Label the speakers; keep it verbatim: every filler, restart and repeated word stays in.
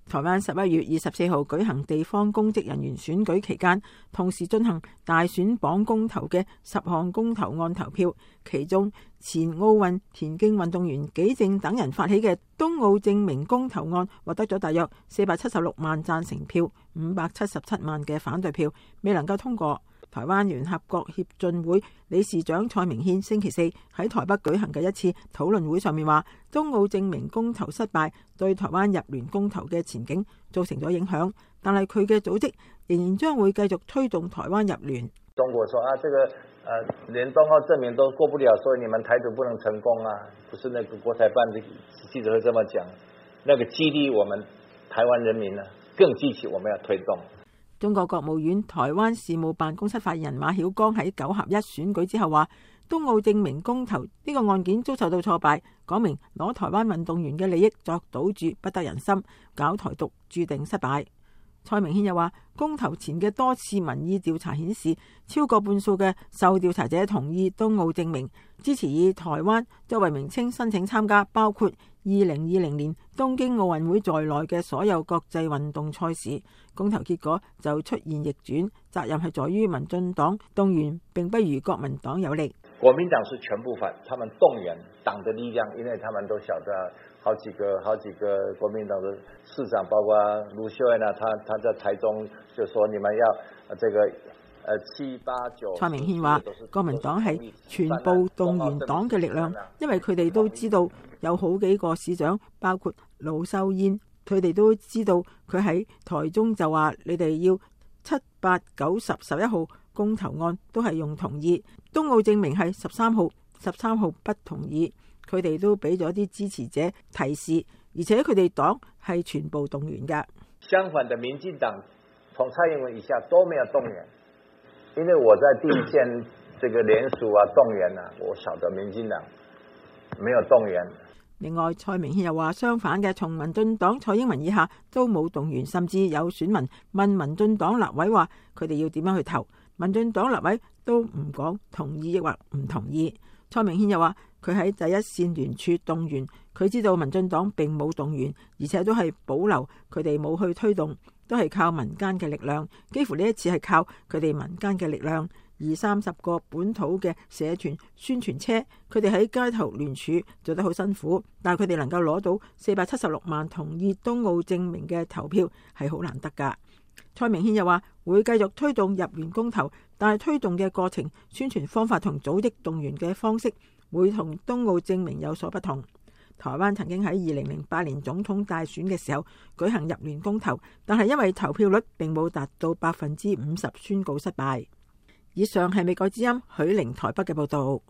Speaker 1: 台灣十一月二十四號舉行地方公職人員選舉期間，同時進行大選綁公投嘅十項公投案投票，其中前奧運田徑運動員紀政等人發起嘅東奧正名公投案獲得咗大約四百七十六萬贊成票、五百七十七萬嘅反對票，未能夠通過。台灣聯合國協進會理事長蔡明憲星期四喺台北舉行嘅一次討論會上面話，東奧正名公投失敗對台灣入聯公投嘅前景造成咗影響，但係佢嘅組織仍然將會繼續推動台灣入聯。
Speaker 2: 中國說啊，這個呃連東奧正名都過不了，所以你們台獨不能成功啊，不是那個國台辦的記者會這麼講，那個激勵我們台灣人民呢，更激起我們要推動。
Speaker 1: 中國國務院台灣事務辦公室發言人馬曉光喺九合一選舉之後話，東奧正名公投呢個案件遭受到挫敗，講明攞台灣運動員嘅利益作賭注不得人心，搞台獨注定失敗。蔡明憲又話，公投前嘅多次民意調查顯示，超過半數嘅受調查者同意東奧正名，支持以台灣作為名稱申請參加包括二零二零年東京奧運會在內嘅所有國際運動賽事。公投結果就出現逆轉，責任係在於民進黨動員並不如國民黨有力。
Speaker 2: 國民黨是全部反，他們動員黨的力量，因為他們都曉得好幾個好幾個國民黨的市長，包括盧秀燕啊，他他在台中就說你們要這個呃七八九。
Speaker 1: 蔡明憲話，國民黨係全部動員黨嘅力量，因為佢哋都知道有好幾個市長，包括盧秀燕，佢哋都知道佢喺台中就話你哋要七八九十十一號公投案都係用同意，東奧正名係十三號，十三號不同意，佢哋都俾咗啲支持者提示，而且佢哋黨係全部動員嘅。
Speaker 2: 相反的，民進黨從蔡英文以下都沒有動員，因為我在第一線這個聯署啊動員啊，我曉得民進黨沒有動員。
Speaker 1: 另外，蔡明憲又話相反嘅，從民進黨蔡英文以下都冇動員，甚至有選民問民進黨立委話佢哋要點樣去投，民進黨立委都唔講同意抑或唔同意。蔡明憲又話佢喺第一線聯署動員，佢知道民進黨並冇動員，而且都係保留，佢哋冇去推動，都係靠民間嘅力量，幾乎呢一次係靠佢哋民間嘅力量。二三十個本土嘅社團宣傳車，佢哋喺街頭聯署做得好辛苦，但係佢哋能夠攞到四百七十六萬同意東奧正名嘅投票係好難得噶。蔡明憲又話會繼續推動入聯公投，但係推動嘅過程、宣傳方法同組織動員嘅方式會同東奧正名有所不同。台灣曾經喺二零零八年總統大選嘅時候舉行入聯公投，但係因為投票率並冇達到百分之五十，宣告失敗。以上係美國之音許玲台北嘅報道。